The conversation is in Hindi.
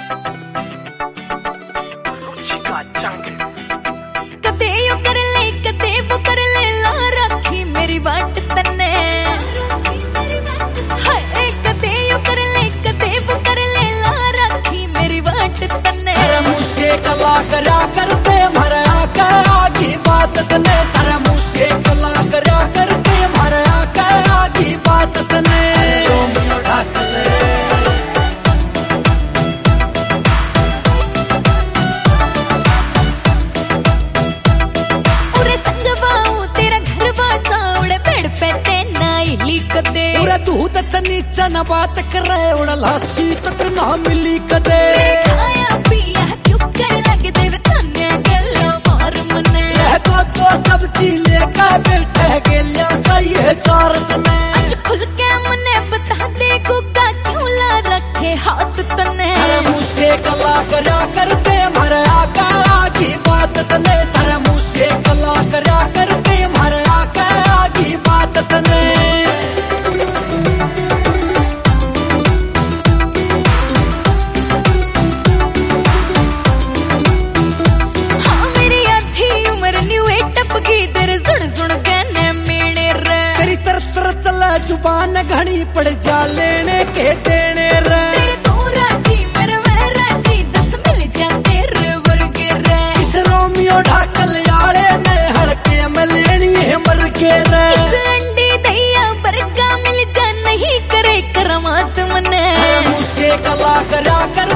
कदे यो कर ले कदे वो कर ले ला रखी मेरी बाट तन्ने हाय कदे यो कर ले कदे वो कर ले ला रखी मेरी बाट तन्ने तेरे मुँह से कला करा करते भरा कर आगी बात तने तेरे मुँह से कला करा करते भरा कर आगी बात तने पूरा दूध नीचा न बात करे उड़ला सी तक ना मिली कदे खाया पिया क्यों कर लगे देवे तन्ने गल्ला मार मने तो सब चीज लेकर बैठे गेलिया चाहिए चार तने आज खुल के मने बता दे गुग्गा क्यों ला रखे हाथ तने तेरे मुँह से कला करा करते मरा का आगी बात तने तेरे मुँह से कला करा करते मरा का आगी बात तने जुबान घड़ी पड़ जा लेने के देने रे तू राजी मेरे मैं राजी 10 मिल जा तेरे वर्गे रे इस रोमियो ढाकल याले ने हड़के में लेनी है मर के रे इस अंडी दैया बरगा मिल जा नहीं करे करमात मने मुझसे कला करा कर